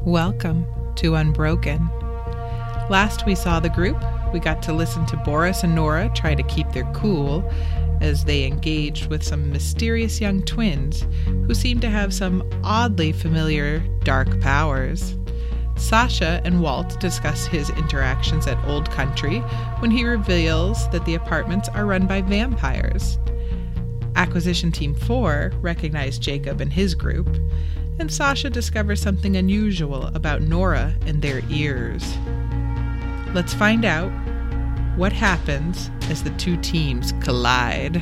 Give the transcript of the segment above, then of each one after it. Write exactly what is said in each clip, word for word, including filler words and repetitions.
Welcome to Unbroken. Last we saw the group, we got to listen to Boris and Nora try to keep their cool as they engaged with some mysterious young twins who seemed to have some oddly familiar dark powers. Sasha and Walt discuss his interactions at Old Country when he reveals that the apartments are run by vampires. Acquisition Team four recognize Jacob and his group, and Sasha discovers something unusual about Nora and their ears. Let's find out what happens as the two teams collide.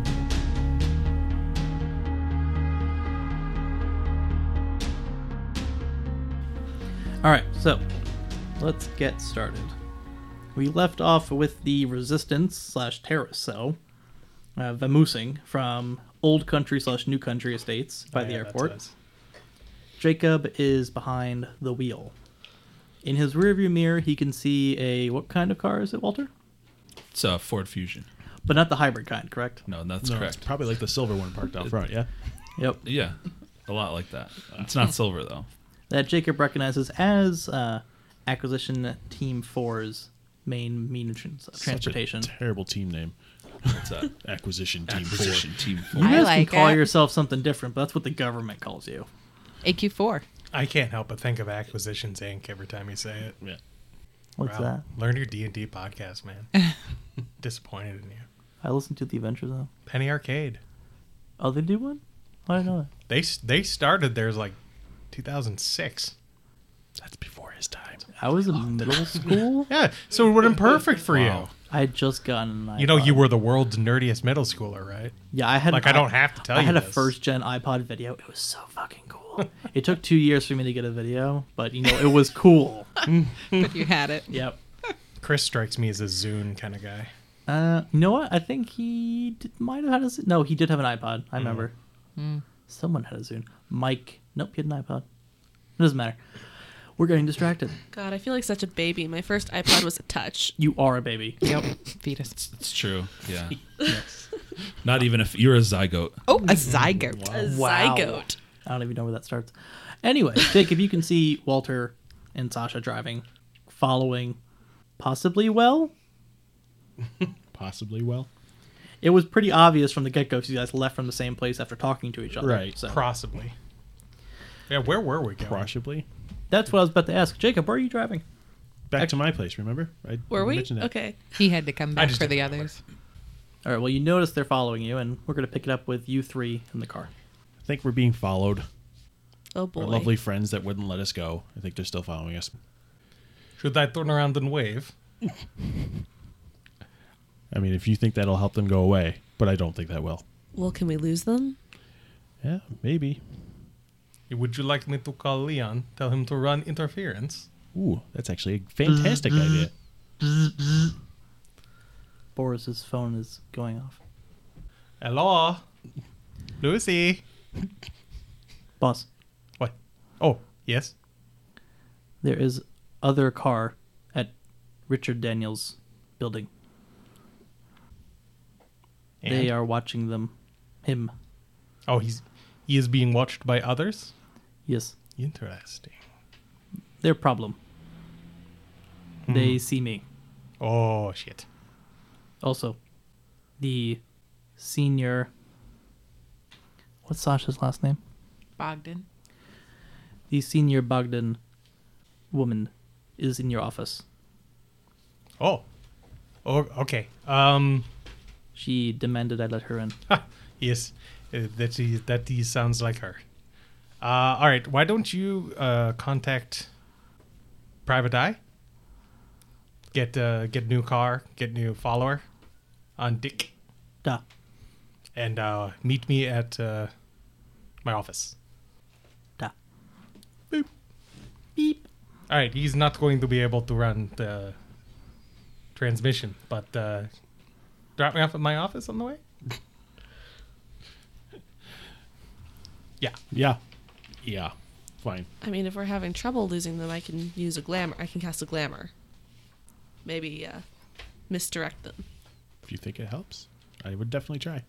All right, so let's get started. We left off with the resistance slash terrorist cell uh, vamoosing from Old Country slash New Country estates by Oh, the yeah, airport. that's us. Jacob is behind the wheel. In his rearview mirror, he can see a what kind of car is it, Walter? It's a Ford Fusion. But not the hybrid kind, correct? No, that's No, correct. it's probably like the silver one parked out front, yeah? Yep. Yeah, a lot like that. It's not silver though. That Jacob recognizes as uh, Acquisition Team four's main means of transportation. Such a terrible team name. What's that? Acquisition Team Acquisition Team You Four. I guys like can call it. yourself something different, but that's what the government calls you. A Q four. I can't help but think of Acquisitions Incorporated every time you say it. Yeah. What's Wow. that? Learn your D and D podcast, man. Disappointed in you. I listened to the Adventures though. Penny Arcade. Oh, they do one? I didn't know that. They they started theirs like two thousand six. That's before his time. I was in middle school. Yeah, so it would have been perfect for Wow. I had just gotten an iPod. you. You know, you were the world's nerdiest middle schooler, right? Yeah, I had. Like, I don't have to tell I you had a this. first gen iPod video. It was so fucking cool. It took two years for me to get a video, but you know, it was cool. But you had it. Yep. Chris strikes me as a Zune kind of guy. Uh, you know what? I think he did, might have had a. Zune. No, he did have an iPod. I remember. Someone had a Zune. Mike. Nope, he had an iPod. It doesn't matter. We're getting distracted. God, I feel like such a baby. My first iPod was a touch. You are a baby. Yep. Fetus. It's true. Yeah. Not even if you're a zygote. Oh, a zygote. A Wow. zygote. I don't even know where that starts. Anyway, Jacob, you can see Walter and Sasha driving, following, possibly well. Possibly well. It was pretty obvious from the get-go because you guys left from the same place after talking to each other. Right. So Possibly. Yeah, where were we going? Possibly. that's what I was about to ask. Jacob, where are you driving? Back to my place, remember? I Were we? mentioned that. Okay. He had to come I back just for the didn't remember. others. All right, well, you notice they're following you, and we're going to pick it up with you three in the car. I think we're being followed. Oh boy. Our lovely friends that wouldn't let us go. I think they're still following us. Should I turn around and wave? I mean, if you think that'll help them go away, but I don't think that will. Well, can we lose them? Yeah, maybe. Would you like me to call Leon, tell him to run interference? Ooh, that's actually a fantastic idea. Boris's phone is going off. Hello? Lucy? Boss, What? Oh, yes? there is other car at Richard Daniels' building. They And? are watching them. Him. Oh, he's he is being watched by others? Yes. Interesting. Their problem. They see me. Oh, shit. Also, the senior. What's Sasha's last name? Bogdan. The senior Bogdan woman is in your office. Oh. Oh, okay. Um, She demanded I let her in. yes, uh, that he, that he sounds like her. Uh, all right, why don't you uh, contact Private Eye? Get uh, get new car, get new follower on Dick, Da. and uh, meet me at uh, my office. Da. Boop. Beep. All right, he's not going to be able to run the transmission, but uh, drop me off at my office on the way. Yeah. Yeah. Yeah. Fine. I mean, if we're having trouble losing them, I can use a glamour. I can cast a glamour. Maybe uh, misdirect them. If you think it helps, I would definitely try.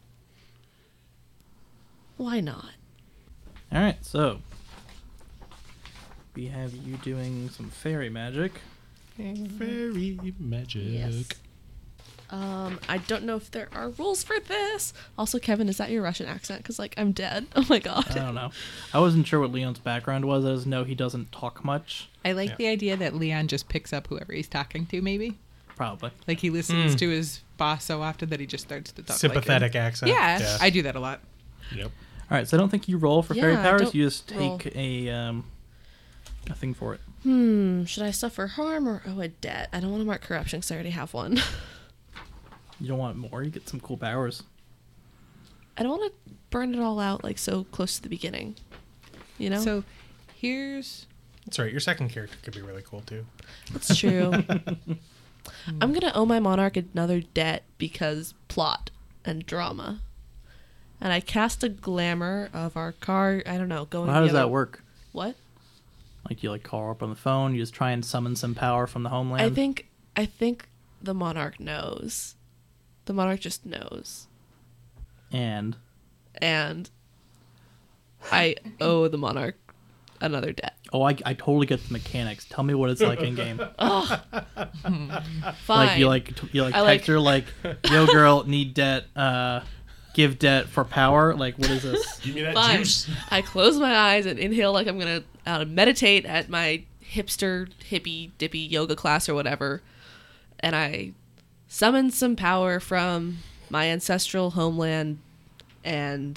Why not? All right, so we have you doing some fairy magic. Fairy magic. Yes. Um, I don't know if there are rules for this. Also, Kevin, is that your Russian accent? Because, like, I'm dead. Oh, my God. I don't know. I wasn't sure what Leon's background was. I just know he doesn't talk much. I like Yeah. the idea that Leon just picks up whoever he's talking to, maybe. Probably. Like he listens Mm. to his boss so often that he just starts to talk Sympathetic like him. accent. Yeah, I do that a lot. Yep. All right, so I don't think you roll for fairy Yeah, powers. don't You just roll. take a um, a thing for it. Hmm, should I suffer harm or owe a debt? I don't want to mark corruption because I already have one. You don't want more. You get some cool powers. I don't want to burn it all out, like, so close to the beginning. You know? So here's That's right. Your second character could be really cool too. That's true. I'm going to owe my monarch another debt because plot and drama. And I cast a glamour of our car, I don't know, going Well, how the does that other- work? What? Like you like call her up on the phone. You just try and summon some power from the homeland. I think I think the monarch knows. The monarch just knows. And And I owe the monarch another debt. oh, I, I totally get the mechanics. Tell me what it's like in game. Fine. Like you like t- you like I text her like, "Yo, girl, need debt. Uh, give debt for power." Like, what is this? Give me that Fine. juice. I close my eyes and inhale like I'm gonna uh, meditate at my hipster, hippie, dippy yoga class or whatever, and I summon some power from my ancestral homeland, and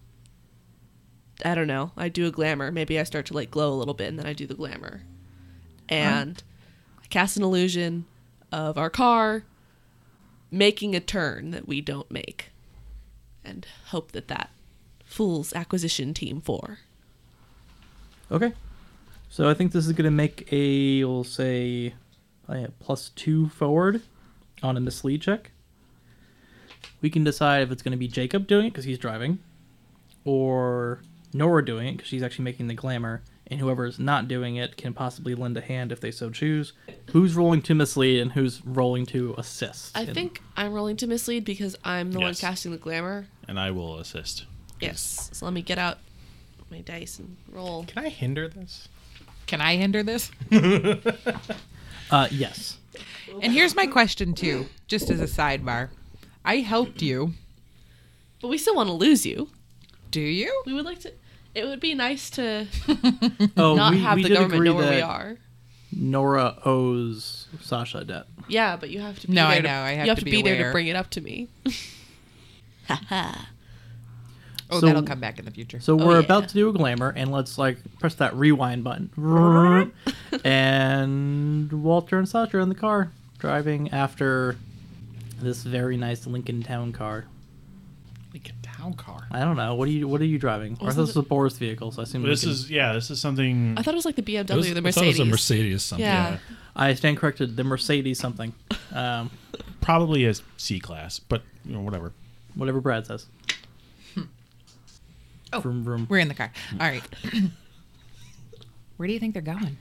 I don't know. I do a glamour. Maybe I start to like glow a little bit, and then I do the glamour, and I cast an illusion of our car making a turn that we don't make, and hope that that fools acquisition team four. Okay. So I think this is going to make a, we'll say, I have plus two forward on a mislead check. We can decide if it's going to be Jacob doing it because he's driving, or Nora doing it because she's actually making the glamour, and whoever is not doing it can possibly lend a hand if they so choose. Who's rolling to mislead and who's rolling to assist? I And- think I'm rolling to mislead because I'm the one Yes. casting the glamour. And I will assist. Yes. So let me get out my dice and roll. Can I hinder this? Can I hinder this? Uh, yes. And here's my question too, just as a sidebar. I helped you. But we still want to lose you. Do you? We would like to. It would be nice to Oh, not we, have we the did government agree know where that we are. Nora owes Sasha a debt. Yeah, but you have to be No, there I to, know, I have you have to to be be there to aware. bring it up to me. Haha. Oh, So- that'll come back in the future. So Oh, we're yeah. about to do a glamour, and let's like press that rewind button. And Walter and Sasha are in the car driving after this very nice Lincoln Town car. Like a town car. I don't know. What are you What are you driving? Or Wasn't this is a Boris vehicle, so I assume This Lincoln- is yeah. This is something. I thought it was like the B M It W was- or the I thought it Mercedes. was a Mercedes something. Yeah. I stand corrected. The Mercedes something. Um, Probably a C class, but you know whatever. whatever Brad says. Oh. Vroom, vroom. We're in the car. All right. Where do you think they're going?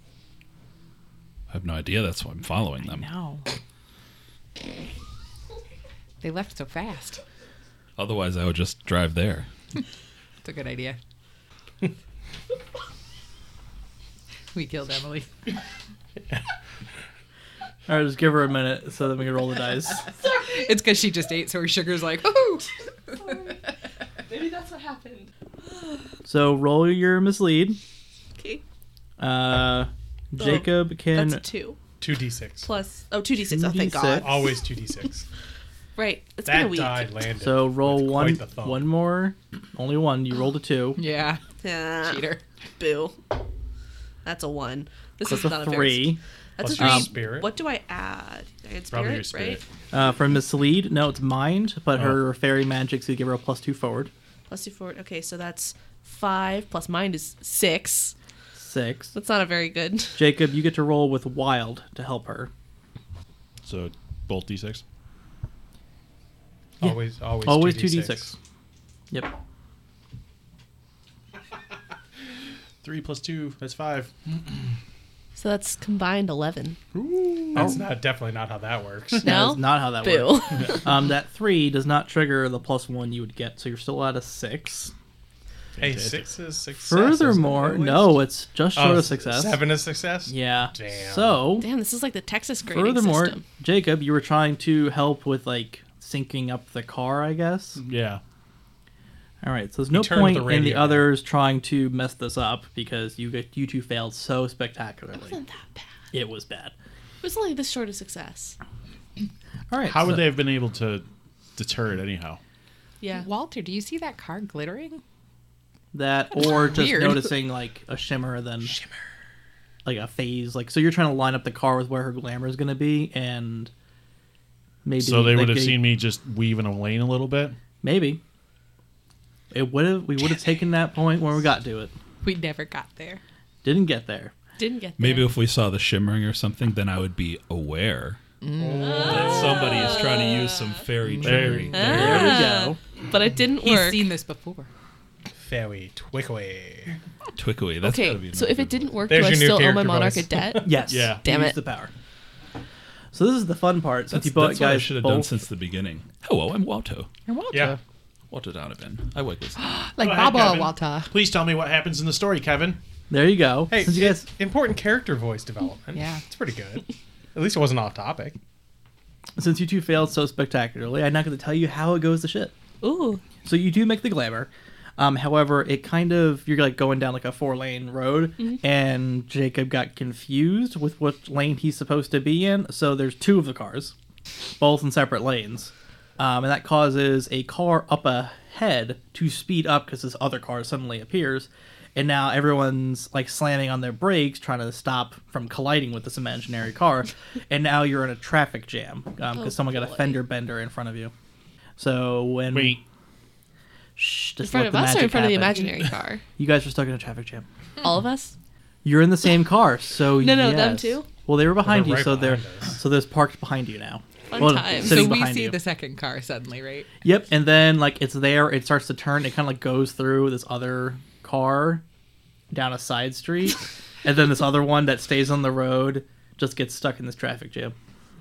I have no idea. That's why I'm following them. No. They left so fast. Otherwise, I would just drive there. It's a good idea. We killed Emily. All right, just give her a minute so that we can roll the dice. It's because she just ate, so her sugar's like, woohoo! Maybe that's what happened. So roll your mislead. Okay. Uh, Jacob can. That's a two. two d six. Plus, oh, two d six. Oh, thank two d six. God. Always two d six. Right. It's been a That week. die landed. So roll with one, quite the thump. one more. Only one. You rolled a two. Yeah, Yeah. cheater. Boo. That's a one. This That's is a not a very. three. That's a Plus three. your spirit. What do I add? I add Probably your spirit, spirit. right? Uh, for mislead, no, it's mind, but her fairy magic, so you give her a plus two forward. Plus two forward. Okay, so that's five. Plus mind is six. Six. That's not a very good. Jacob, you get to roll with wild to help her. So both D six. Yeah. Always, always, Always two two d d six. Yep. Three plus two. That's five. So that's combined eleven. That's not definitely not how that works. That No? is not how that Boo. works. Um, that three does not trigger the plus one you would get, so you're still at a six. Hey, six is success. Furthermore, isn't it, at no, least? it's just Oh, short of s- success. Seven is success? Yeah. Damn. So, Damn, this is like the Texas grading furthermore, system. Jacob, you were trying to help with like syncing up the car, I guess. Yeah. All right, so there's no turned point the in radio the down. others trying to mess this up because you get you two failed so spectacularly. It wasn't that bad. It was bad. It was only this short of success. All right. How would so- they have been able to deter it anyhow? Yeah. Walter, do you see that car glittering? that or just Weird. noticing like a shimmer then shimmer like a phase, like so you're trying to line up the car with where her glamour is going to be, and maybe So they like, would have seen me just weaving a lane a little bit. maybe it would have we would have taken that point when we got to it. We never got there. Didn't get there. Didn't get there. Maybe if we saw the shimmering or something, then I would be aware that somebody is trying to use some fairy trickery. There we go. But it didn't He's work. seen this before. Fairy Twickaway. Twickway. That's gotta Okay, be so another if it good didn't one. work, There's do I your new still owe my character monarch voice. a debt? Yes. Yeah. Damn Use it. the power. So this is the fun part. Since That's, you both that's what I guys should have both, done since the beginning. Hello, I'm Walto. You're Walter. Yeah. Walter Donovan. I work with. Like Go ahead, Baba Kevin. Walter. Please tell me what happens in the story, Kevin. There you go. Hey, Since you guys, important character voice development. Yeah. It's pretty good. At least it wasn't off topic. since you two failed so spectacularly, I'm not going to tell you how it goes to shit. Ooh. So you do make the glamour. Um, however, it kind of you're like going down like a four lane road, and Jacob got confused with what lane he's supposed to be in. So there's two of the cars, both in separate lanes, um, and that causes a car up ahead to speed up because this other car suddenly appears, and now everyone's like slamming on their brakes trying to stop from colliding with this imaginary car, and now you're in a traffic jam because Oh, someone got a boy. fender bender in front of you. So when Wait, Shh, In just front let of the us or in magic front of the happen. imaginary car? You guys are stuck in a traffic jam. All of us? You're in the same car, so No, no, yes. them too? Well, they were behind they're you, right so they're behind us. so there's parked behind you now. Fun Well, times. sitting So we behind see you. the second car suddenly, right? Yep, and then like it's there, it starts to turn. It kind of like goes through this other car down a side street, and then this other one that stays on the road just gets stuck in this traffic jam.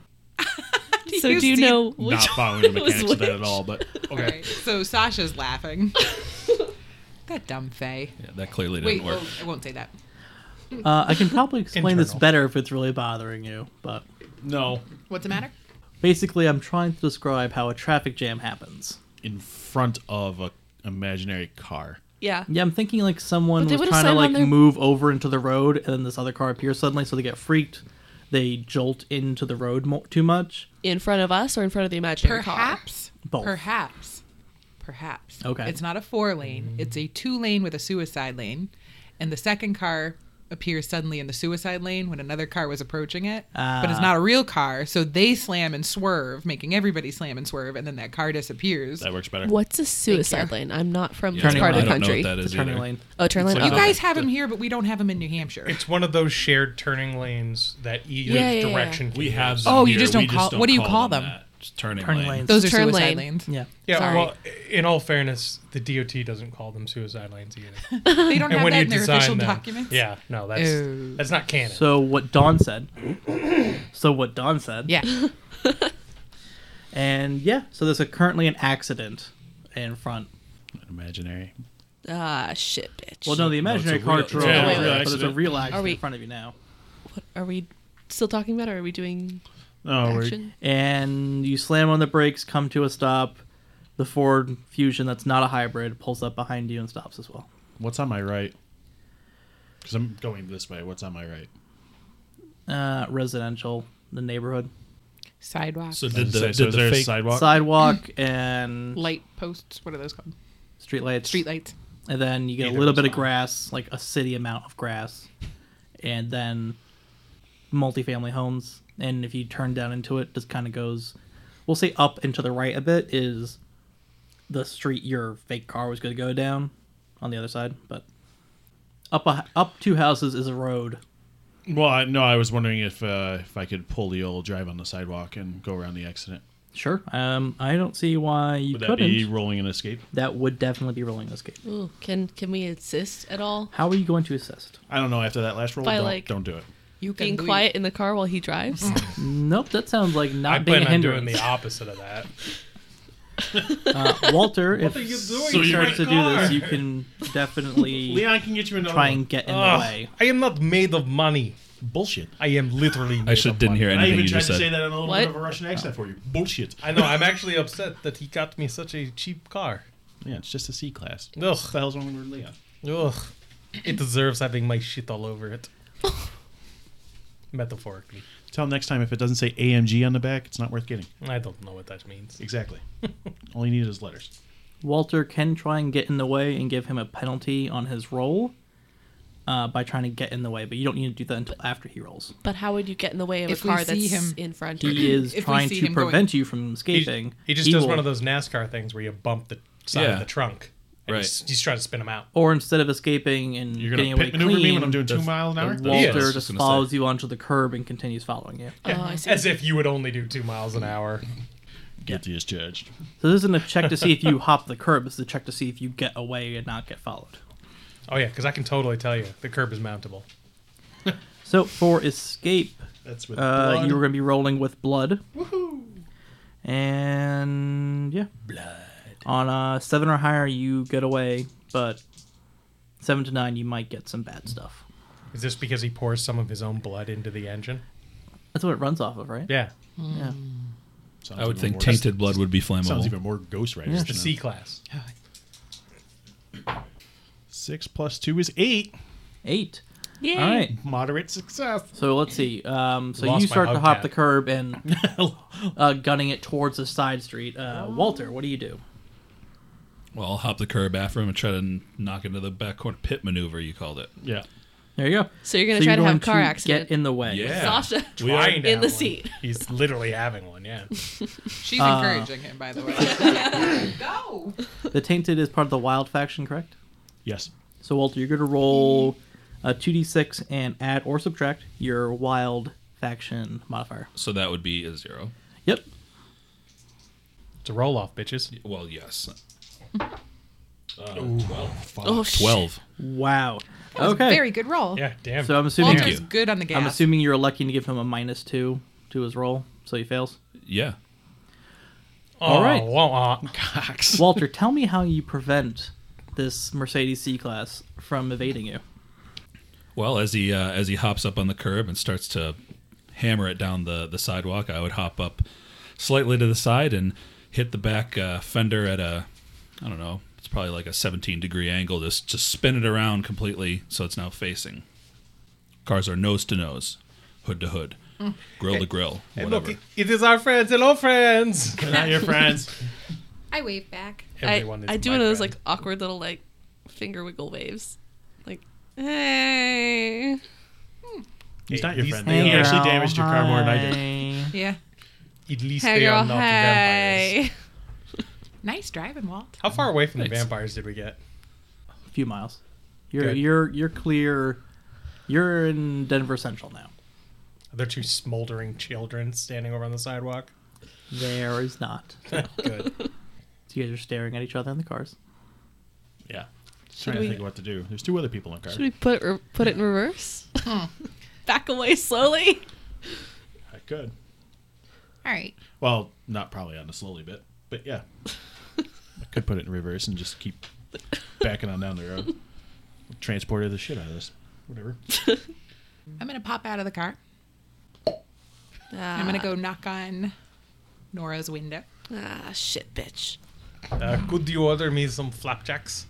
So You do you see- know which not following the one was mechanics of that at which? all, but okay. Okay. So Sasha's laughing. That dumb Faye. Yeah, that clearly Wait, didn't work. well, I won't say that. Uh, I can probably explain this Internal. better if it's really bothering you, but No, What's the matter? basically, I'm trying to describe how a traffic jam happens. in front of a imaginary car. Yeah. Yeah, I'm thinking like someone But they was would've trying to slammed like on their- move over into the road, and then this other car appears suddenly, so they get freaked. They jolt into the road mo- too much. In front of us or in front of the imaginary car? Perhaps. Both. Perhaps. Perhaps. Okay. It's not a four lane. It's a two lane with a suicide lane, and the second car appears suddenly in the suicide lane when another car was approaching it. but it's Ah. not a real car, so they slam and swerve, making everybody slam and swerve, and then that car disappears. That works better. What's a suicide you. lane? I'm not from Yeah, this Turning part I of the don't know country. what that It's is a turning either. lane. Oh, turn lane. You You okay. guys have them here, but we don't have them in New Hampshire. It's one of those shared turning lanes that either Yeah, yeah, yeah. direction can We use. have. Oh, them you here, just don't we call- what do you call them? that. Just turning, Turning lane. lanes. Those are Turn suicide lane. lanes. Yeah. Yeah, Sorry. well, in all fairness, the D O T doesn't call them suicide lanes either. They don't and have when that you in their design official them, documents. yeah, no, that's Oh. that's not canon. So what Dawn said. so what Dawn said. Yeah. And yeah, so there's a, currently an accident in front. Imaginary. Ah, shit, bitch. Well, no, the imaginary a car real- drove, it's a over, real but there's a accident. real accident Are we- in front of you now. What, are we still talking about it, or are we doing No, we're, action? And you slam on the brakes, come to a stop. The Ford Fusion, that's not a hybrid, pulls up behind you and stops as well. what's on my right? Because I'm going this way. What's on my right? Uh, residential, the neighborhood. Sidewalk. So I did was the, gonna say, so did is the there a fake sidewalk? Sidewalk and Light posts. What are those called? street lights. Street lights. And then you get Either a little was bit of fine. grass, like a city amount of grass. And then multifamily homes. And if you turn down into it, just kind of goes, we'll say up and to the right a bit is the street your fake car was going to go down on the other side. But up a, up two houses is a road. Well, I, no, I was wondering if uh, if I could pull the old drive on the sidewalk and go around the accident. Sure. Um, I don't see why you Would that couldn't. be rolling an escape? That would definitely be rolling escape. Ooh, can can we assist at all? How are you going to assist? I don't know. After that last roll, By, don't, like- don't do it. You can Being leave. quiet in the car while he drives? Nope, that sounds like I not being plan a on doing hindrance. the opposite of that. Uh, Walter, if are you doing he to starts my to do car? this, you can definitely Leon can get you another try one. and get in the Ugh, way. I am not made of money. Bullshit. I am literally. Made I should of didn't money. hear I anything even you tried just to say said. that in a little What? bit of a Russian accent for you. Bullshit. I know. I'm actually upset that he got me such a cheap car. Yeah, it's just a C class. Ugh. What the hell's wrong with Leon? Ugh. It deserves having my shit all over it. Metaphorically. Tell him next time if it doesn't say A M G on the back, it's not worth getting. I don't know what that means. Exactly. All you need is letters. Walter can try and get in the way and give him a penalty on his roll uh, by trying to get in the way, but you don't need to do that until after he rolls. But how would you get in the way of If a we car see that's him- in front? He is If we trying see to him going- prevent you from He, escaping. he just does will- one of those NASCAR things where you bump the side Yeah. of the trunk. And Right. He's, he's trying to spin him out. Or instead of escaping and You're getting going to away pit maneuver clean, me when I'm doing two the- miles an hour? the Yeah, I was Walter just just gonna follows say. you onto the curb and continues following you. Oh, I see. As if you would only do two miles an hour. Get discharged. So this isn't a check to see if you hop the curb. This is a check to see if you get away and not get followed. Oh, yeah, because I can totally tell you the curb is mountable. So for escape, That's with uh, blood. you were going to be rolling with blood. Woohoo! And yeah, Blood. on a seven or higher, you get away, but seven to nine, you might get some bad stuff. Is this because he pours some of his own blood into the engine? That's what it runs off of, right? Yeah. Yeah. Sounds I would even think more- tainted blood would be Sounds flammable. even more Ghost Rider. Yeah. The C class. Six plus two is eight. Eight. Yay. All right. Moderate success. So let's see. Um, so Lost you my start to hop hubcap. the curb and uh, gunning it towards the side street. Uh, Walter, what do you do? Well, I'll hop the curb after him and try to n- knock into the back corner. Pit maneuver, you called it. Yeah. There you go. So you're gonna So try you're to have a going car accident. Get in the way. Yeah. Sasha. We are- Trying to in have the one. seat. He's literally having one, yeah. She's Uh, encouraging him, by the way. Go. The Tainted is part of the Wild faction, correct? Yes. So Walter, you're going to roll a two d six and add or subtract your Wild faction modifier. So that would be a zero. Yep. It's a roll off, bitches. Well, yes. Oh, shit. twelve. Wow. That was Okay. a very good roll. Yeah, damn. So I'm assuming Walter's you. good on the gas. I'm assuming you're electing to give him a minus two to his roll, so he fails. Yeah. oh, all right. wah, wah. Cox. Walter, tell me how you prevent this Mercedes C-Class from evading you. Well, as he uh, as he hops up on the curb and starts to hammer it down the, the sidewalk, I would hop up slightly to the side and hit the back uh, fender at a, I don't know, it's probably like a seventeen degree angle. Just just spin it around completely so it's now facing. Cars are nose to nose, hood to hood, grill to grill, And whatever. look, it is our friends. Hello, friends. They're not your friends. I wave back. I, Everyone is I do my one of those friend. like awkward little like finger wiggle waves, like hey. He's not your These- friend. They Hey, actually girl, damaged your car more than I did. hi. Yeah. At least Hey they girl, are not vampires. hey. Nice driving, Walt. How far away from the Thanks. vampires did we get? A few miles. You're Good. you're you're clear. You're in Denver Central now. Are there two smoldering children standing over on the sidewalk? There is not. So Good. you guys are staring at each other in the cars. Yeah. Should Trying to we think of what to do. There's two other people in the car. should we put or put it in reverse? Back away slowly. I could. All right. Well, not probably on the slowly bit, but yeah. I could put it in reverse and just keep backing on down the road. Transported the shit out of this. Whatever. I'm going to pop out of the car. Ah, I'm going to go knock on Nora's window. Ah, shit, bitch. Uh, could you order me some flapjacks?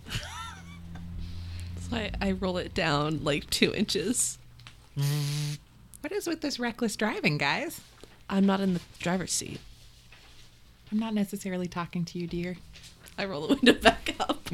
So I, I roll it down like two inches. What is with this reckless driving, guys? I'm not in the driver's seat. I'm not necessarily talking to you, dear. I roll the window back up.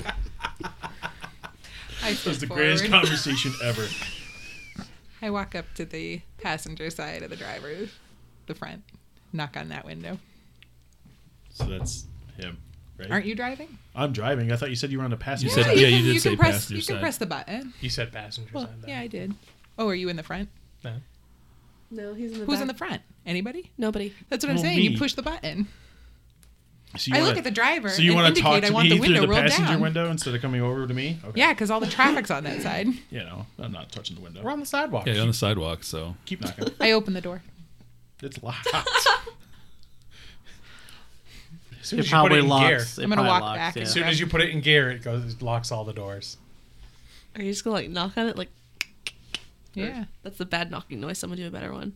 I That was the flip greatest forward. conversation ever. I walk up to the passenger side of the driver, the front, knock on that window. So that's him, right? Aren't you driving? I'm driving. I thought you said you were on the passenger You side. said- yeah, you can, did you say can press, passenger You can side. press the button. You said passenger Well, side. yeah, I did. Oh, are you in the front? No. No, he's in the Who's back. in the front? Anybody? Nobody. That's what I'm Well, saying. me. You push the button. So you I wanna- look at the driver So you and want to indicate talk to I want me the window through the rolled passenger down. window instead of coming over to me? Okay. Yeah, because all the traffic's on that side. You know, I'm not touching the window. We're on the sidewalk. Yeah, on the sidewalk, so. Keep knocking. I open the door. It's locked. As soon It as you put probably it in gear, locks. It I'm gonna probably walk locks, back yeah. and as soon as you put it in gear, it goes it locks all the doors. Are you just gonna like knock on it? Like, Yeah. that's the bad knocking noise. Someone do a better one.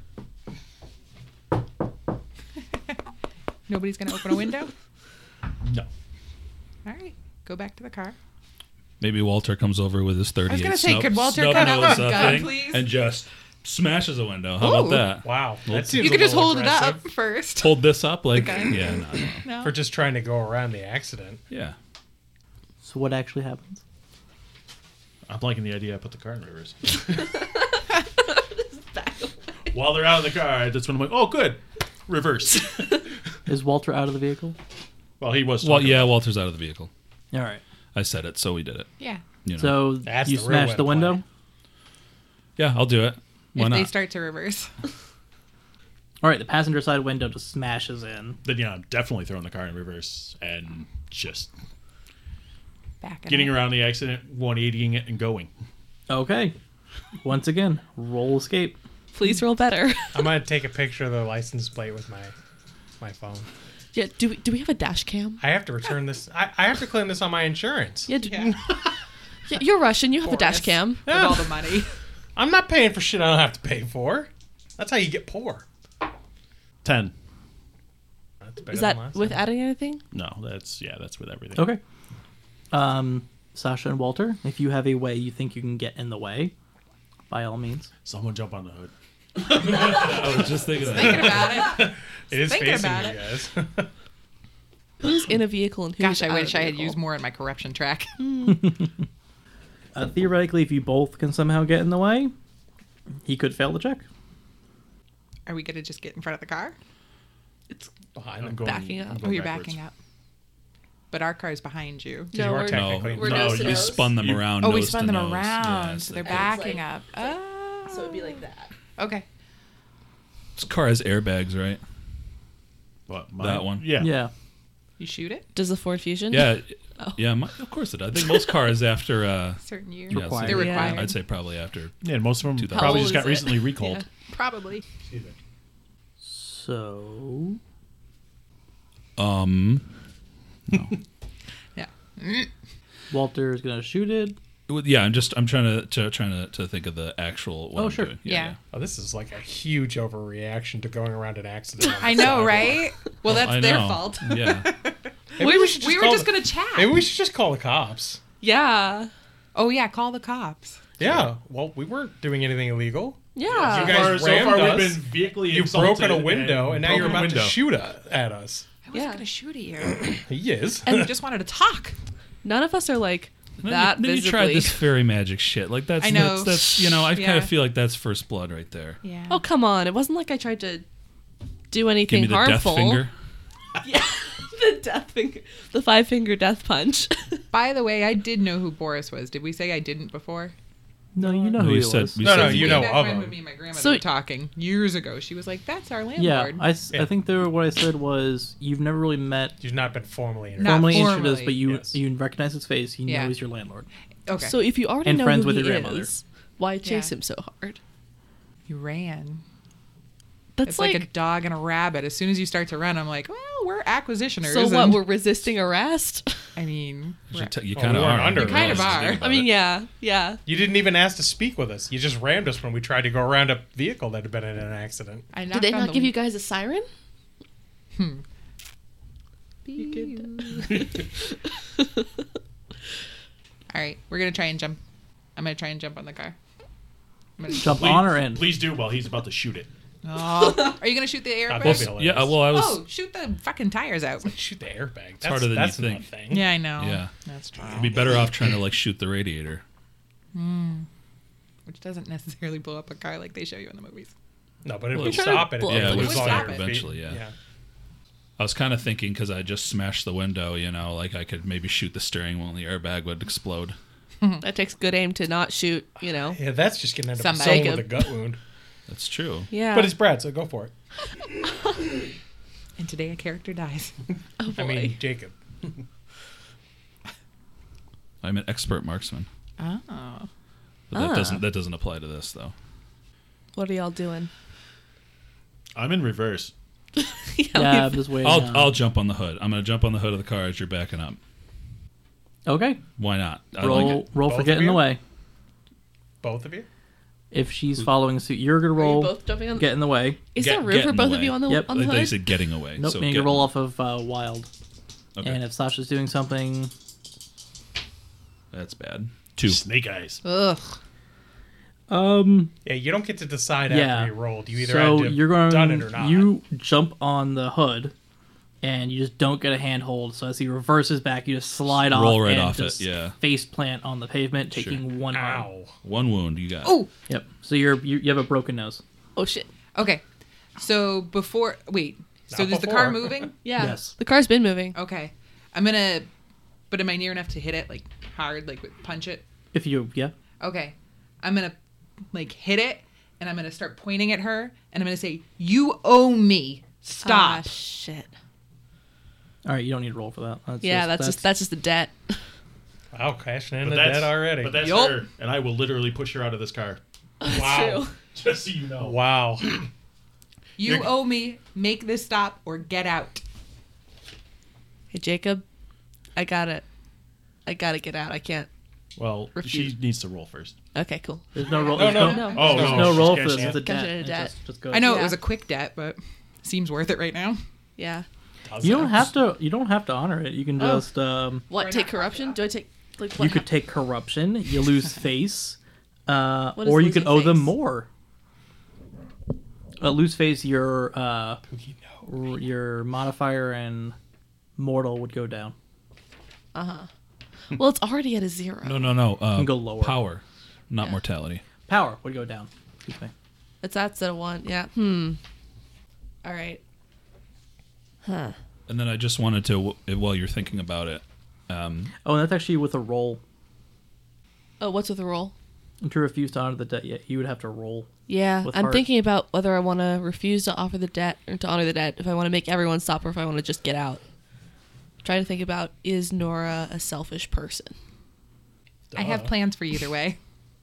Nobody's gonna open a window. No. All right, go back to the car. Maybe Walter comes over with his thirty-eight. gonna say, snub- could Walter snub come out nose, with a uh, gun, thing, please? and just smashes a window? How Ooh. about that? Wow, Well, that seems You a could just little hold it aggressive. up first. Hold this up, like Okay. yeah, no, no. No. for just trying to go around the accident. yeah. So what actually happens? I'm liking the idea I put the car in reverse. While they're out of the car, that's when I'm like, oh, good. Reverse. Is Walter out of the vehicle? Well, he was. Well, talking yeah. about- Walter's out of the vehicle. All right. I said it, so we did it. Yeah. You know. So That's you the real way smash to the window. play. yeah, I'll do it. Why If not? they start to reverse. All right. The passenger side window just smashes in. Then yeah, I'm definitely throwing the car in reverse and just Back getting around the accident, one eightying it, and going. Okay. Once again, roll escape. Please roll better. I'm gonna take a picture of the license plate with my my phone. Yeah. Do we do we have a dash cam? I have to return this. I, I have to claim this on my insurance. Yeah. Do, Yeah. yeah, you're Russian. You have a dash Boris. cam. With all the money. I'm not paying for shit I don't have to pay for. That's how you get poor. Ten. That's better Is than that last with time. adding anything? No, that's yeah, that's with everything. Okay. Um, Sasha and Walter, if you have a way you think you can get in the way, by all means. Someone jump on the hood. I was just thinking that. Thinking about it. It is Thinking facing about you it. guys. Who's in a vehicle and who's Gosh, I out of wish a I had vehicle? used more in my corruption track. Uh, theoretically, if you both can somehow get in the way, he could fail the check. Are we gonna just get in front of the car? It's Behind I'm them. going, Backing up. I'm Oh, going you're backwards. backing up. But our car's behind you. You no. are We're, technically- we're no, nose to you nose. spun them You- around. Oh, we nose spun to them nose. around, Yeah, so they're And it's backing like- up. Oh. So it'd be like that. Okay. This car has airbags, right? What, That one? Yeah. Yeah. You shoot it? Does the Ford Fusion? Yeah, Oh. yeah. My, of course it does. I think most cars after. Uh, Certain years. yeah, Required. They're Yeah. required. I'd say probably after. Yeah, and most of them two thousand. probably How just old got is it? recently recalled. Yeah. Probably. So Um, Yeah. Walter is gonna shoot it. well, yeah. I'm just. I'm trying to, to trying to, to think of the actual. What Oh, I'm sure. doing. Yeah. Oh, this is like a huge overreaction to going around an accident. on the I know, sidewalk. right? Well, that's I their know. fault. Yeah. Maybe we, should just we were call just the- gonna chat. Maybe we should just call the cops. Yeah. Oh yeah, call the cops. Yeah. Well, we weren't doing anything illegal. Yeah. You guys rammed us. vehically You've broken a window, and now you're about to shoot a, at us. I wasn't Yeah. gonna shoot at you. He is. I just wanted to talk. None of us are like Then that you, then you visibly. tried this fairy magic shit. Like that's I know. That's, that's you know I kind Yeah. of feel like that's first blood right there. Yeah. Oh come on! It wasn't like I tried to do Give anything me the harmful. death finger. Yeah, the death finger, the five finger death punch. By the way, I did know who Boris was. Did we say I didn't before? No, you know No, who you he said- was. we No, said no, you know Back of when him. with me and my grandmother So- were talking years ago. She was like, "That's our Yeah, landlord." I, s- Yeah. I think there. What I said was you've never really met, You've not been formally Not introduced. formally formally, introduced, but you yes. you recognize his face. You Yeah. know he's your landlord. okay. So if you already And know friends who with he your grandmother. is, why chase Yeah. him so hard? you ran. That's It's like, like, a dog and a rabbit. As soon as you start to run, I'm like, well, we're acquisitioners. so what? and- We're resisting arrest. I mean, You, we're- t- you Well, kind of we weren't are. under You kind of Just are. think about I mean, it. yeah, yeah. You didn't even ask to speak with us. You just rammed us when we tried to go around a vehicle that had been in an accident. I Did knocked they on not the- give you guys a siren? All right, we're gonna try and jump. I'm gonna try and jump on the car. I'm gonna Jump Please, on or in? Please do while he's about to shoot it. Oh, are you gonna shoot the That'd airbag? be Yeah. hilarious. Well, I was. Oh, shoot the fucking tires out. Shoot the airbag. That's, harder than that's you not a think. thing. Yeah, I know. Yeah. That's true. I'd be better off trying to like shoot the radiator. Which doesn't necessarily blow up a car like they show you in the movies. No, but it Well, would try to stop it. blow if Yeah, it it would was stop on it your feet. eventually, yeah. yeah. I was kind of thinking because I just smashed the window, you know, like I could maybe shoot the steering wheel and the airbag would explode. That takes good aim to not shoot. You know. Yeah, that's just gonna end up Somebody. someone with a gut wound. That's true. Yeah. But it's Brad, so go for it. And today a character dies. oh boy. I mean, Jacob. I'm an expert marksman. Oh. But that Ah. doesn't that doesn't apply to this though. What are y'all doing? I'm in reverse. yeah, Yeah, I'm we've- just waiting. I'll on- I'll jump on the hood. I'm gonna jump on the hood of the car as you're backing up. Okay. Why not? I Roll like it. roll Both for of get in the you? way. Both of you? If she's following suit, you're gonna Are you roll both jumping on? get in the way. Is Get- there room get for in the both of way. you on the Yep. on the They hood? said getting away. Nope. so and you get can roll in- off of uh, wild. Okay. And if Sasha's doing something, That's bad. Two. Snake eyes. Ugh. um, Yeah, you don't get to decide yeah. after you rolled. You either so had to you're have going done it or not. you jump on the hood, and you just don't get a handhold. So as he reverses back, you just slide off, Roll right and off it, just yeah. face plant on the pavement, Sure. taking one harm. Ow. One wound. You got. Oh, Yep. So you're you, you have a broken nose. Oh shit. okay. So before, wait. So Not is the car before. moving? Yeah. Yes. The car's been moving. Okay. I'm gonna. But am I near enough to hit it like hard, like with- punch it? If you yeah. Okay. I'm gonna like hit it, and I'm gonna start pointing at her, and I'm gonna say, "You owe me. Stop." Ah, shit. All right, you don't need to roll for that. That's Yeah, that's just that's just the debt. Wow, cashing in But the that's dead already. But that's Yup. her, and I will literally push her out of this car. wow. True. Just so you know. Wow. You You're- owe me. Make this stop or get out. Hey Jacob, I gotta, I gotta get out. I can't. Well, Refuse. she needs to roll first. Okay, cool. there's no roll. No, there's no. No. Oh, There's no. no she's roll for cashing this. in. It's a Cashing debt. in a It debt. Just, just goes. I know Yeah. it was a quick debt, but seems worth it right now. Yeah. You don't have to. You don't have to honor it. You can Oh. just. Um, What? Or Take not. corruption? Do I take like what? you could hap- take corruption. You lose face, uh, What is or you could losing owe them face? more. Uh, lose face, your uh, r- your modifier and mortal would go down. Uh huh. Well, it's already at a zero. No, no, no. Uh, can go lower. Power, not Yeah. mortality. Power would go down. Excuse me. It's that's at a one. Yeah. Hmm. All right. Huh. And then I just wanted to, while you're thinking about it, um, Oh, and that's actually with a roll. Oh, what's with the roll? To refuse to honor the debt, yet you would have to roll. Yeah, With I'm heart. thinking about whether I want to refuse to offer the debt or to honor the debt. If I want to make everyone stop, or if I want to just get out. Trying to think about, is Nora a selfish person? I have plans for either way.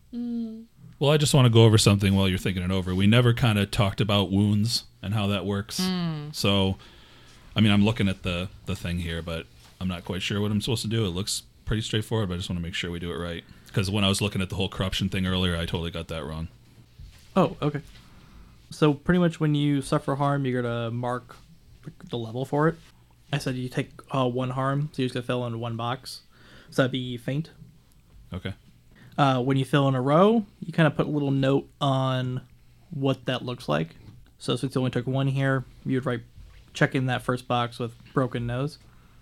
well, I just want to go over something while you're thinking it over. We never kind of talked about wounds and how that works. So, I mean, I'm looking at the, the thing here, but I'm not quite sure what I'm supposed to do. It looks pretty straightforward, but I just want to make sure we do it right. Because when I was looking at the whole corruption thing earlier, I totally got that wrong. Oh, okay. So pretty much when you suffer harm, you're gonna mark the level for it. I said you take uh, one harm, so you're just gonna fill in one box. So that'd be faint. Okay. Uh, when you fill in a row, you kind of put a little note on what that looks like. So since you only took one here, you'd write check in that first box with broken nose.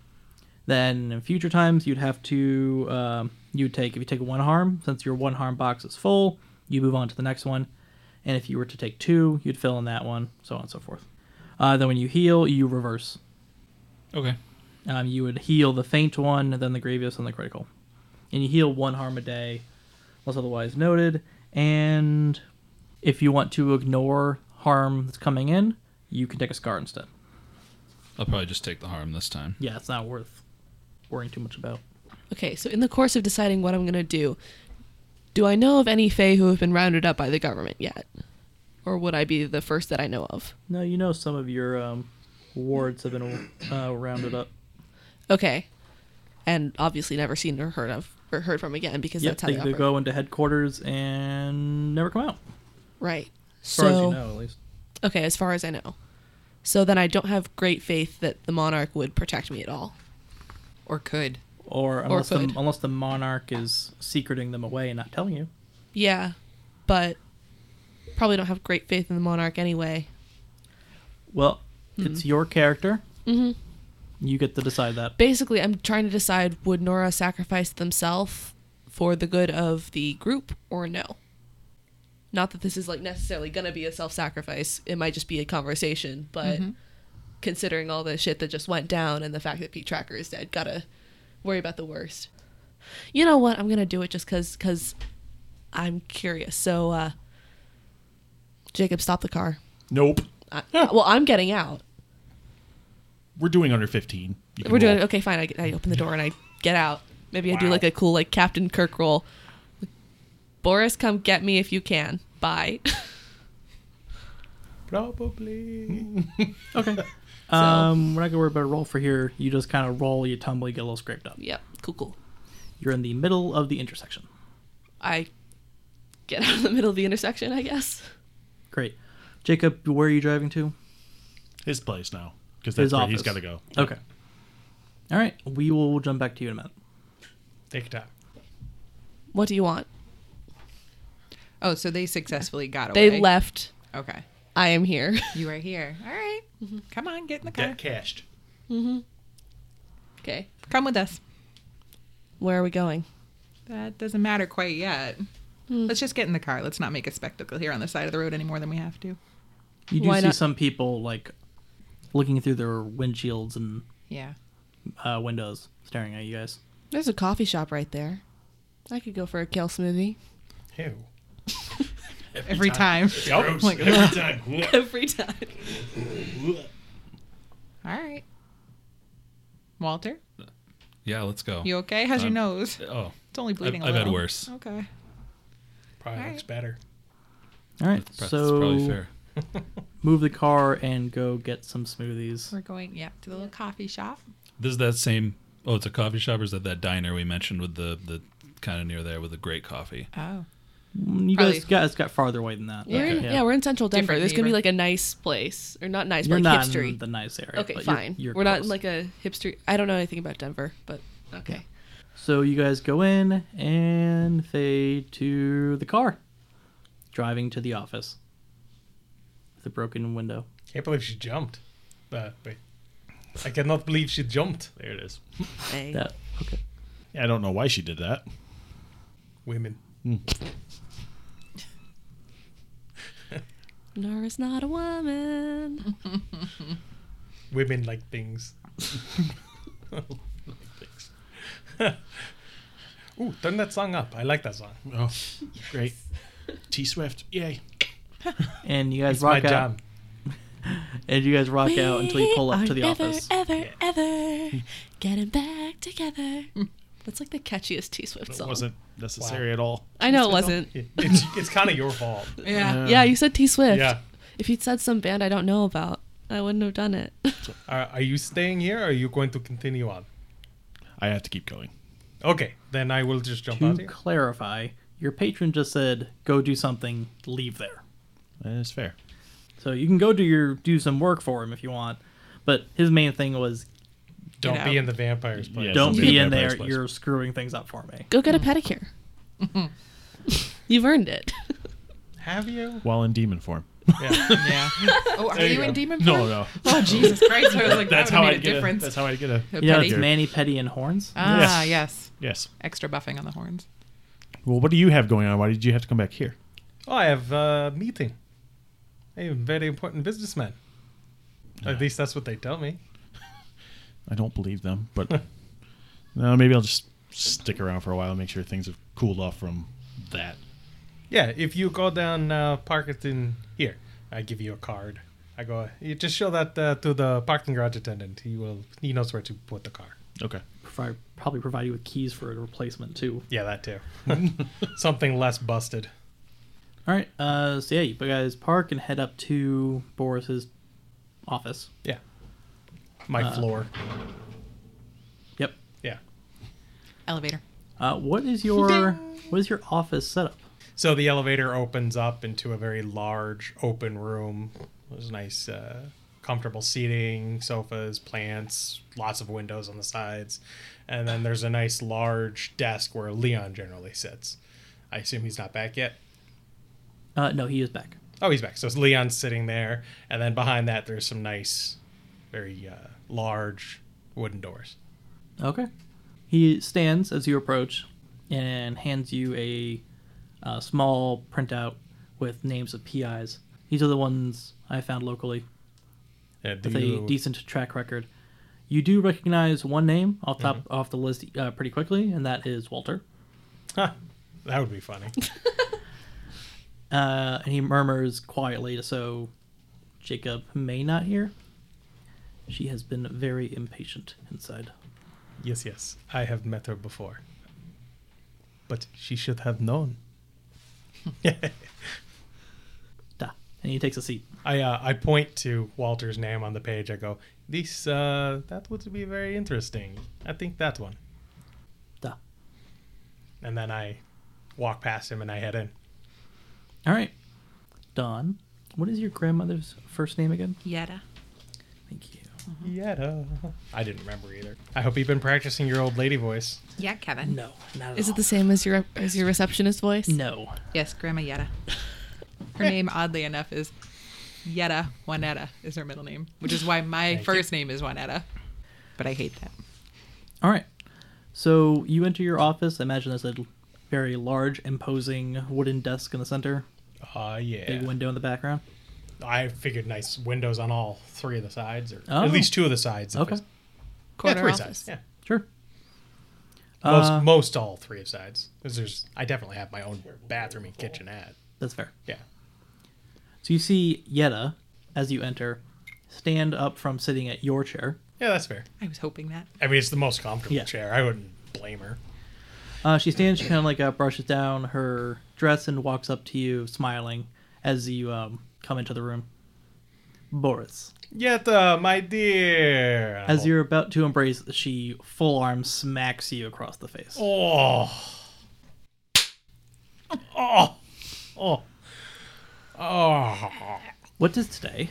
Then in future times, you'd have to um, you'd take if you take one harm, since your one harm box is full, you move on to the next one. And if you were to take two, you'd fill in that one, so on and so forth. Uh, then when you heal, you reverse. Okay. Um, you would heal the faint one, then the grievous, and the critical. And you heal one harm a day, unless otherwise noted. And if you want to ignore harm that's coming in, you can take a scar instead. I'll probably just take the harm this time. Yeah, it's not worth worrying too much about. Okay, so in the course of deciding what I'm going to do, do I know of any Fae who have been rounded up by the government yet? Or would I be the first that I know of? No, you know some of your um, wards have been uh, rounded up. Okay. And obviously never seen or heard of or heard from again because Yep, that's how they, they, they operate. go into headquarters and never come out. Right. As So far as you know, at least. Okay, as far as I know. So then I don't have great faith that the monarch would protect me at all. Or could. Or unless, the, could. unless the monarch is secreting them away and not telling you. Yeah, but probably don't have great faith in the monarch anyway. Well, it's your character. Mm-hmm. You get to decide that. Basically, I'm trying to decide, would Nora sacrifice themselves for the good of the group or no? Not that this is like necessarily going to be a self-sacrifice. It might just be a conversation, but considering all the shit that just went down and the fact that Pete Tracker is dead, gotta worry about the worst. You know what? I'm going to do it just because cause I'm curious. So, uh, Jacob, stop the car. Nope. I, well, I'm getting out. We're doing under fifteen. You can We're doing roll. okay. Fine. I, I open the door and I get out. Maybe I do Wow. like a cool like Captain Kirk roll. Boris, come get me if you can. Bye. Probably. Okay. Um, we're not gonna worry about a roll for here. You just kind of roll, you tumble, you get a little scraped up. Yep. Cool, cool. You're in the middle of the intersection. I get out of the middle of the intersection, I guess. Great. Jacob, where are you driving to? His place now, because His that's where office. he's got to go. Okay. All right. We will jump back to you in a minute. Take your time. What do you want? Oh, so they successfully got away. They left. Okay. I am here. You are here. All right. Come on, get in the car. Get cashed. Okay. Come with us. Where are we going? That doesn't matter quite yet. Let's just get in the car. Let's not make a spectacle here on the side of the road any more than we have to. You do Why see not? some people like looking through their windshields and Yeah. uh, windows, staring at you guys. There's a coffee shop right there. I could go for a kale smoothie. Ew. Every time. Gross. Like, Every time. Every time. All right. Walter, Yeah, let's go. you okay? How's your Um, nose? Oh, It's only bleeding I've, a I've little. had worse. Okay. Probably All looks right. better. All right. That's so probably fair. move the car and go get some smoothies. We're going, yeah, to the little coffee shop. This is that same. Oh, it's a coffee shop, or is that that diner we mentioned with the the kind of near there with the great coffee? Oh. Mm, You Probably- guys guys got farther away than that. We're in, Okay. yeah. we're in central Denver. Different There's gonna be neighbor. like a nice place, or not nice, You're but like not hipstery. in the nice area. Okay, but you're- fine. you're we're not in close. like a hipster. I don't know anything about Denver, but okay. So you guys go in and fade to the car, driving to the office with a broken window. Can't believe she jumped. Uh, wait. I cannot believe she jumped. There it is. Hey. That okay. Yeah, I don't know why she did that. Women. Nora's not a woman. Women like things. like things. Ooh, turn that song up. I like that song. Oh, great. T Swift. Yay. And you guys It's my rock out. jam. And you guys rock out until you pull up to the never, office. Ever, ever getting back together. That's like the catchiest T Swift It song. wasn't necessary at all. I know it wasn't. It- It's, it's kind of your fault. Yeah. Yeah, you said T Swift. Yeah. If you'd said some band I don't know about, I wouldn't have done it. Are, are you staying here or are you going to continue on? I have to keep going. Okay, then I will just jump out To here. clarify, your patron just said, "Go do something. Leave there." That's fair. So you can go do your do some work for him if you want, but his main thing was Don't Get be out. in the vampire's place. Yeah, don't don't be be in in there. Vampire's place. You're screwing things up for me. Go get a pedicure. You've earned it. Have you? While in demon form. Yeah. Yeah. Oh, are There you, you in go. demon No, form? no. Oh, Jesus Christ. I was like, That's that how would I have made get a a. difference. That's how I get a. A You know, petty. it's Manny, Petty, and Horns. Ah, Yes. yes. Yes. Extra buffing on the horns. Well, what do you have going on? Why did you have to come back here? Oh, I have a meeting. I'm a very important businessman. At least that's what they tell me. I don't believe them, but no, maybe I'll just stick around for a while and make sure things have cooled off from that. Yeah, if you go down, uh, park it in here. I give you a card. I go. You just show that uh, to the parking garage attendant. He will. He knows where to put the car. Okay. Provide, probably provide you with keys for a replacement too. Yeah, that too. Something less busted. All right. Uh, so yeah, you guys park and head up to Boris's office. Yeah. My Uh, floor. Yep. Yeah. Elevator. Uh, what is your what is your office setup? So the elevator opens up into a very large open room. There's nice, uh, comfortable seating, sofas, plants, lots of windows on the sides. And then there's a nice large desk where Leon generally sits. I assume he's not back yet. Uh, no, he is back. Oh, he's back. So Leon's sitting there. And then behind that, there's some nice, very uh, large wooden doors. Okay. He stands as you approach and hands you a, uh small printout with names of P Is. These are the ones I found locally Yeah, do with you, a decent track record. You do recognize one name off top off the list uh, pretty quickly, and that is Walter. Huh, that would be funny. Uh, and he murmurs quietly, so Jacob may not hear. She has been very impatient inside. Yes, yes. I have met her before. But she should have known. Da. And he takes a seat. I uh, I point to Walter's name on the page. I go, this, uh, that would be very interesting. I think that one. Duh. And then I walk past him and I head in. All right. Dawn, what is your grandmother's first name again? Yetta. Thank you. Yeah. I didn't remember either. I hope you've been practicing your old lady voice. Yeah, Kevin. No, not at Is all. it the same as your as your receptionist voice? No. Yes, Grandma Yetta. Her name, oddly enough, is Yetta Juanetta is her middle name, which is why my Thank first name is Juanetta. But I hate that. All right. So you enter your office. I imagine there's a very large, imposing wooden desk in the center. Uh, yeah. Big window in the background. I figured nice windows on all three of the sides, or Oh. at least two of the sides. if Okay. it's- Corner yeah, three office. sides. Yeah. Sure. Most, Uh, most all three sides. Because there's, I definitely have my own bathroom and kitchenette. That's fair. Yeah. So you see Yetta, as you enter, stand up from sitting at your chair. Yeah, that's fair. I was hoping that. I mean, it's the most comfortable Yeah. chair. I wouldn't blame her. Uh, she stands, she kind of like uh, brushes down her dress and walks up to you, smiling, as you um, come into the room. Boris. Yetta, my dear. As you're about to embrace, she full arm smacks you across the face. Oh. Oh. Oh. Oh. What is today?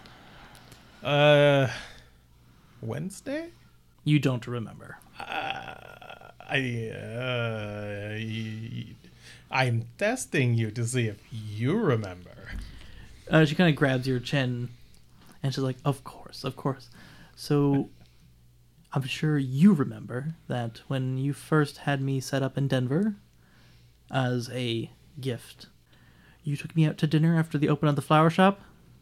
Uh, Wednesday? You don't remember. I, uh, y- I'm testing you to see if you remember. Uh, she kind of grabs your chin, and she's like, "Of course, of course." So, I'm sure you remember that when you first had me set up in Denver as a gift, you took me out to dinner after the open of the flower shop.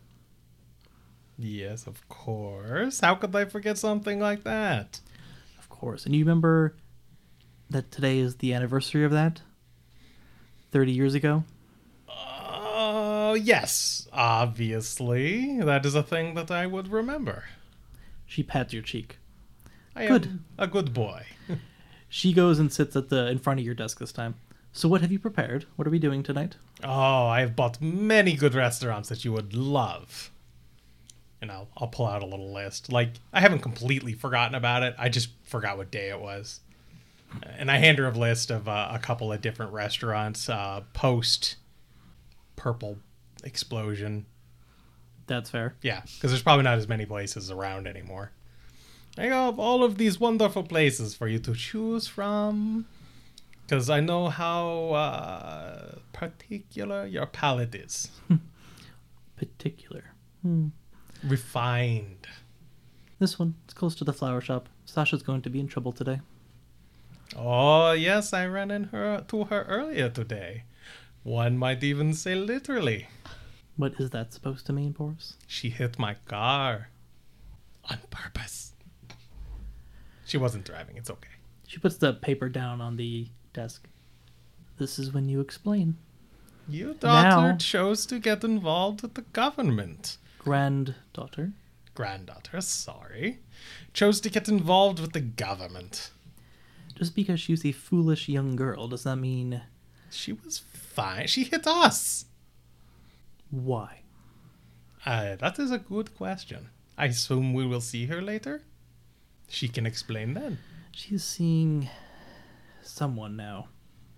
Yes, of course. How could I forget something like that? Of course. And you remember that today is the anniversary of that? thirty years ago? Oh, yes. Obviously. That is a thing that I would remember. She pats your cheek. I Good. am a good boy. She goes and sits at the in front of your desk this time. So what have you prepared? What are we doing tonight? Oh, I've bought many good restaurants that you would love. And I'll, I'll pull out a little list. Like, I haven't completely forgotten about it. I just forgot what day it was. And I hand her a list of uh, a couple of different restaurants uh, post Purple Explosion. That's fair. Yeah, because there's probably not as many places around anymore. I have all of these wonderful places for you to choose from. Because I know how uh, particular your palate is. Particular. Hmm. Refined. This one. It's close to the flower shop. Sasha's going to be in trouble today. Oh, yes, I ran in her to her earlier today. One might even say literally. What is that supposed to mean, Boris? She hit my car. On purpose. She wasn't driving, it's okay. She puts the paper down on the desk. This is when you explain. Your daughter Now- chose to get involved with the government. Granddaughter. Granddaughter, sorry. Chose to get involved with the government. Just because she's a foolish young girl, does that mean She was fine. She hit us. why? Uh, that is a good question. I assume we will see her later? She can explain then. She's seeing someone now.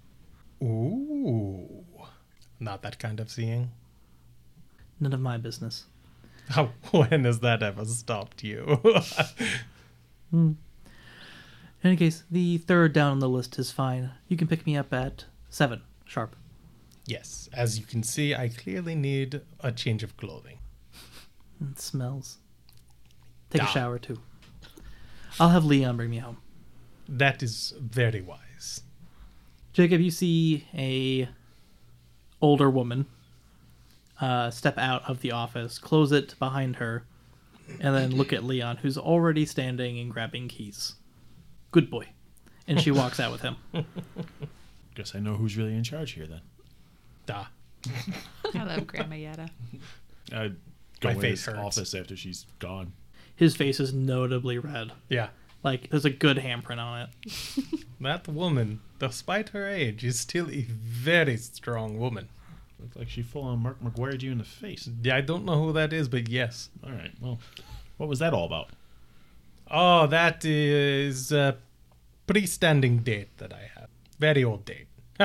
Ooh. Not that kind of seeing. None of my business. How, when has that ever stopped you? In any case, the third down on the list is fine. You can pick me up at seven sharp. Yes, as you can see, I clearly need a change of clothing. It smells. Take Duh. a shower too. I'll have Leon bring me home. That is very wise. Jacob, you see a older woman uh, step out of the office, close it behind her, and then look at Leon, who's already standing and grabbing keys. Good boy. And she walks out with him. Guess I know who's really in charge here then. Duh. I love Grandma Yetta. I'd go My in face his hurts. office after she's gone. His face is notably red. Yeah. Like, there's a good handprint on it. That woman, despite her age, is still a very strong woman. Looks like she full on Mark McGuired you in the face. Yeah, I don't know who that is, but yes. All right. Well, what was that all about? Oh, that is a pre-standing date that I have. Very old date.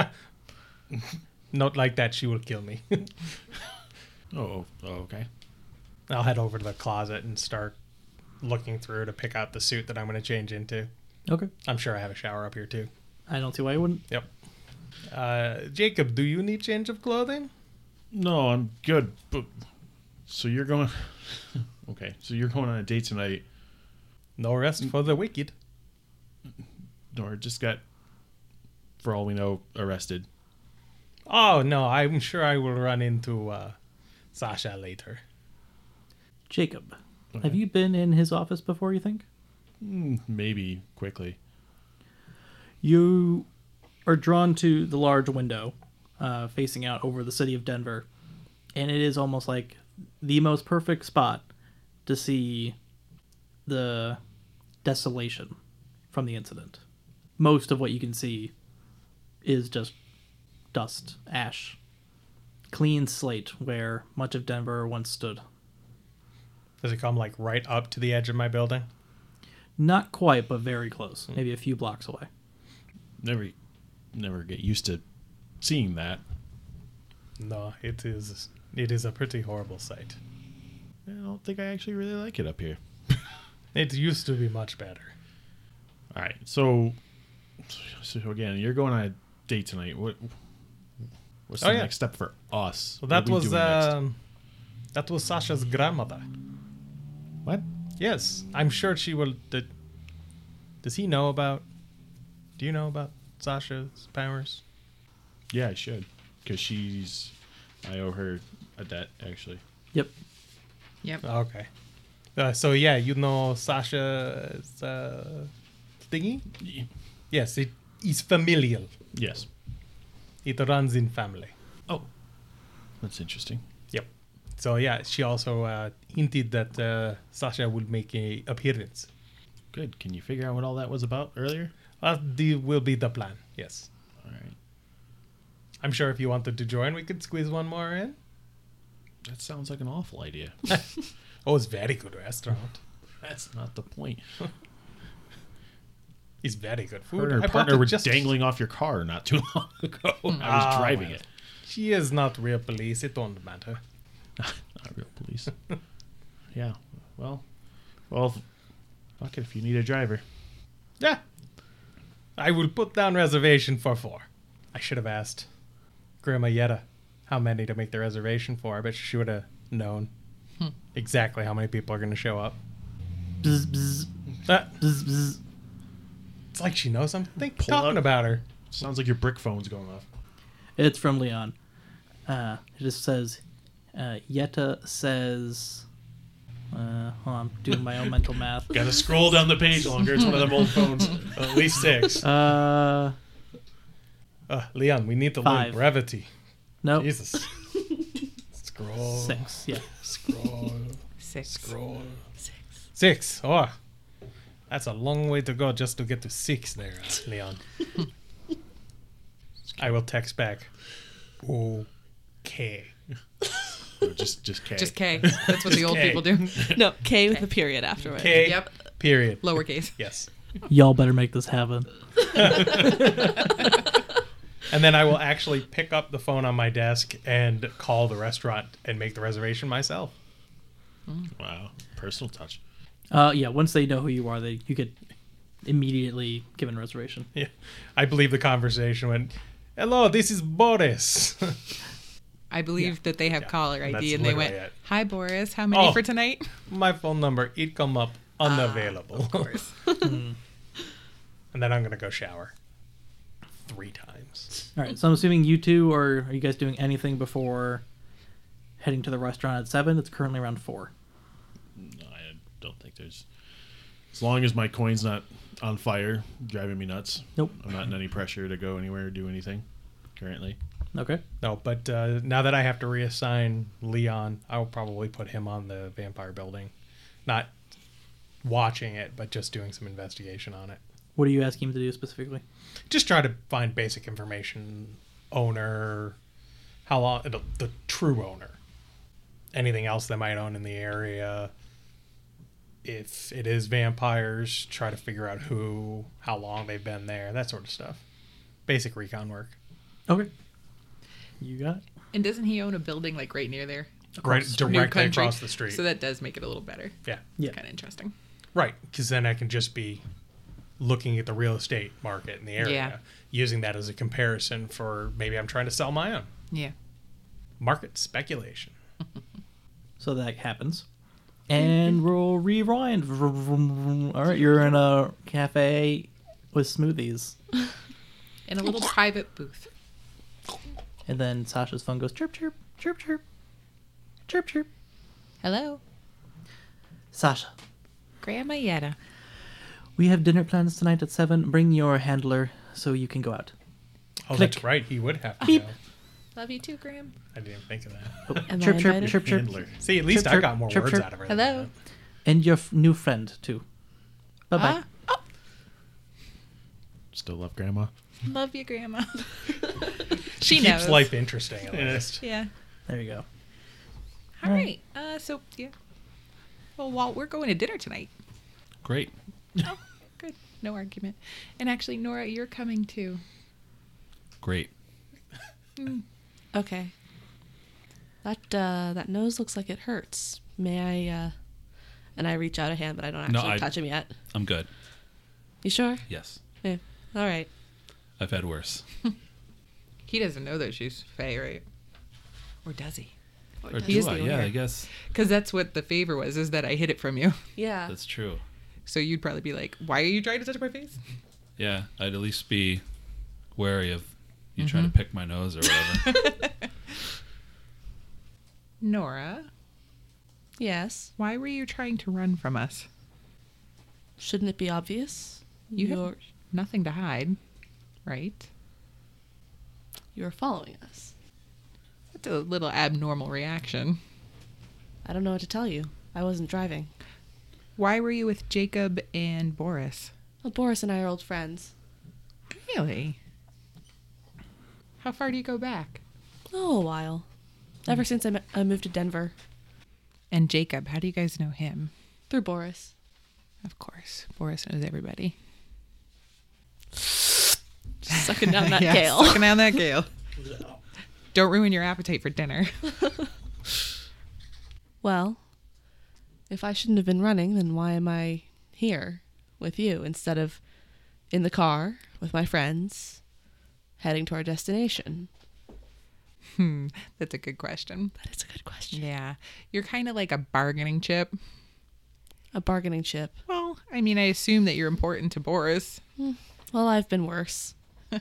Not like that, she will kill me. Oh, oh, okay. I'll head over to the closet and start looking through to pick out the suit that I'm going to change into. Okay. I'm sure I have a shower up here too. I don't see why you wouldn't. Yep. Uh, Jacob, do you need change of clothing? No, I'm good. But so you're going. Okay, so you're going on a date tonight. No rest for the wicked. Nora just got, for all we know, arrested. Oh, no, I'm sure I will run into uh, Sasha later. Jacob, Okay. have you been in his office before, you think? Mm, maybe quickly. You are drawn to the large window uh, facing out over the city of Denver, and it is almost like the most perfect spot to see the desolation from the incident. Most of what you can see is just dust, ash, clean slate where much of Denver once stood. Does it come like right up to the edge of my building? Not quite, but very close, maybe a few blocks away. Never, never get used to seeing that. No, it is. It is a pretty horrible sight. I don't think I actually really like it up here. It used to be much better. All right, so, so again, you're going on a date tonight. What, what's Oh, the yeah. next step for us? Well, What are that we was doing next? um, that was Sasha's grandmother. What? Yes, I'm sure she will. Did, does he know about? Do you know about Sasha's powers? Yeah, I should, because she's. I owe her a debt, actually. Yep. Yep. Okay. Uh, so yeah, you know Sasha's uh, thingy? Y- Yes, it is familial. Yes. It runs in family. Oh, that's interesting. Yep. So yeah, she also uh, hinted that uh, Sasha would make a appearance. Good. Can you figure out what all that was about earlier? Uh, the will be the plan. Yes. All right. I'm sure if you wanted to join, we could squeeze one more in. That sounds like an awful idea. Oh, it's very good restaurant. That's not the point. It's very good food. Her and I her bought partner it were just- dangling off your car not too long ago. I was Ah, driving well. it. She is not real police. It don't matter. Not real police. Yeah. Well, well, fuck it if you need a driver. Yeah. I will put down reservation for four. I should have asked Grandma Yetta how many to make the reservation for. I bet she would have known exactly how many people are going to show up. Bzz, bzz, Ah, bzz, bzz. it's like she knows something. Pull Talking out- about her. Sounds like your brick phone's going off. It's from Leon. Uh, it just says, uh, Yetta says, uh, hold on, I'm doing my own mental math. Got to scroll down the page longer. It's one of them old phones. At least six. Uh, Uh, Leon, we need to learn Five. brevity. nope, Jesus. Scroll. six, yeah. Scroll. Six. Scroll. Six. Six. Oh, that's a long way to go just to get to six there, uh, Leon. I will text back. Okay. Or just, just K. Just K. That's what the old K. people do. No, K with a period after it. K. Yep. Period. Lowercase. Yes. Y'all better make this happen. And then I will actually pick up the phone on my desk and call the restaurant and make the reservation myself. Wow. Personal touch. Uh, yeah, once they know who you are, they you get immediately given a reservation. Yeah. I believe the conversation went, hello, this is Boris. I believe that they have Yeah. caller And I D, that's and they went, literally it. "Hi, Boris. How many Oh. for tonight?" My phone number, it come up unavailable. Of course. And then I'm going to go shower. Three times. All right, so I'm assuming you two are, are you guys doing anything before heading to the restaurant at seven? It's currently around four. No, I don't think there's. As long as my coin's not on fire, driving me nuts. Nope. I'm not in any pressure to go anywhere or do anything currently. Okay. No, but uh, now that I have to reassign Leon, I'll probably put him on the vampire building. Not watching it, but just doing some investigation on it. What are you asking him to do specifically? Just try to find basic information, owner, how long the, the true owner. Anything else they might own in the area. If it is vampires, try to figure out who, how long they've been there, that sort of stuff. Basic recon work. Okay. You got it? And doesn't he own a building like right near there? Right, New directly country. across the street. So that does make it a little better. Yeah. Yeah. Kind of interesting. Right, because then I can just be looking at the real estate market in the area, Yeah. using that as a comparison for maybe I'm trying to sell my own. Yeah. Market speculation. So that happens. And we'll rewind. All right, you're in a cafe with smoothies. In a little private booth. And then Sasha's phone goes chirp, chirp, chirp, chirp, chirp, chirp. Hello. Sasha, Grandma Yetta. we have dinner plans tonight at seven. Bring your handler so you can go out. Oh, Click. that's right. He would have to Beep. go. Love you too, Graham. I didn't think of that. Oh, Am I chirp, chirp, invited? chirp, chirp. Handler. See, at least Chirp, I chirp, got more chirp, words chirp. out of her. than Hello. that. And your f- new friend, too. Bye-bye. Ah, Still love Grandma. love you, Grandma. she Keeps knows. life interesting, at least. Yeah. There you go. All right. Uh, so, yeah. Well, Walt, we're going to dinner tonight. Great. Oh, good. No argument. And actually, Nora, you're coming too. Great. Okay. That uh, that nose looks like it hurts. May I? Uh... And I reach out a hand, but I don't No, actually I- touch him yet. I'm good. You sure? Yes. Yeah. All right. I've had worse. He doesn't know that she's Faye, right? Or does he? Or does He do is I? the Yeah, owner. I guess Because that's what the favor was, is that I hid it from you. Yeah. that's true. So you'd probably be like, why are you trying to touch my face? Yeah, I'd at least be wary of you trying to pick my nose or whatever. Nora, Yes. why were you trying to run from us? Shouldn't it be obvious? You you're have nothing to hide, right? you're following us. That's a little abnormal reaction. I don't know what to tell you. I wasn't driving. Why were you with Jacob and Boris? Well, Boris and I are old friends. Really? How far do you go back? Oh, a while. Ever since I, me- I moved to Denver. And Jacob, how do you guys know him? Through Boris. Of course, Boris knows everybody. Sucking down that Yeah, gale. Sucking down that gale. Don't ruin your appetite for dinner. Well, if I shouldn't have been running, then why am I here with you instead of in the car with my friends heading to our destination? Hmm, that's a good question. That is a good question. Yeah, you're kind of like a bargaining chip. A bargaining chip. Well, I mean, I assume that you're important to Boris. Well, I've been worse.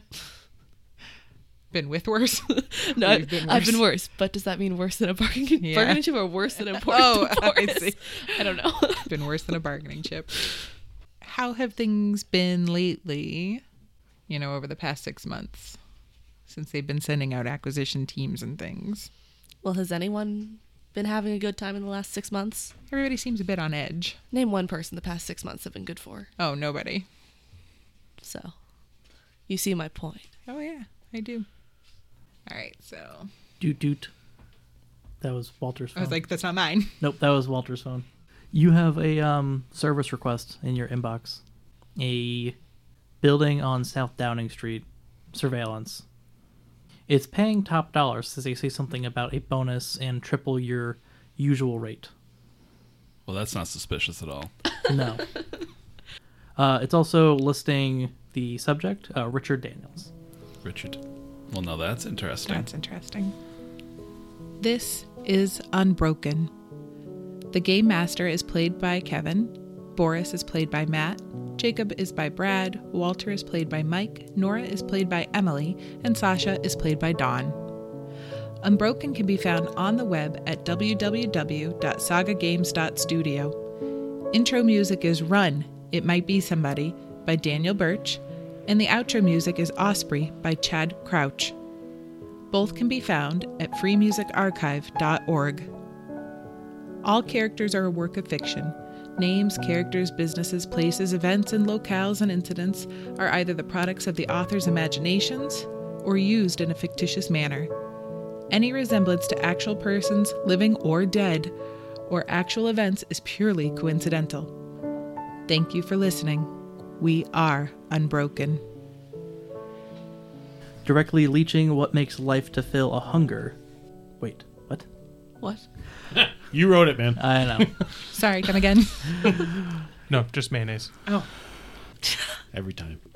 Been with worse? No, You've been I've been worse. worse. But does that mean worse than a bargaining, Yeah. bargaining chip or worse than important Oh, to I Boris? see. I don't know. Been worse than a bargaining chip. How have things been lately, you know, over the past six months since they've been sending out acquisition teams and things? Well, has anyone been having a good time in the last six months? Everybody seems a bit on edge. Name one person the past six months have been good for. Oh, nobody. So, you see my point. Oh, yeah, I do. All right, so Doot doot. That was Walter's I phone. was like, that's not mine. Nope, that was Walter's phone. You have a um, service request in your inbox. A building on South Downing Street, surveillance. It's paying top dollar, so they say something about a bonus and triple your usual rate. Well, that's not suspicious at all. No. uh, it's also listing the subject, uh, Richard Daniels. Richard. Well, now that's interesting. That's interesting. This is Unbroken. The Game Master is played by Kevin. Boris is played by Matt. Jacob is by Brad. Walter is played by Mike. Nora is played by Emily. And Sasha is played by Dawn. Unbroken can be found on the web at w w w dot saga games dot studio. Intro music is Run, It Might Be Somebody by Daniel Birch. And the outro music is Osprey by Chad Crouch. Both can be found at free music archive dot org. All characters are a work of fiction. Names, characters, businesses, places, events, and locales and incidents are either the products of the author's imaginations or used in a fictitious manner. Any resemblance to actual persons, living or dead, or actual events is purely coincidental. Thank you for listening. We are Unbroken. Directly leeching what makes life to fill a hunger. Wait, what? What? You wrote it, man. I know. Sorry, come again. No, just mayonnaise. Oh. Every time.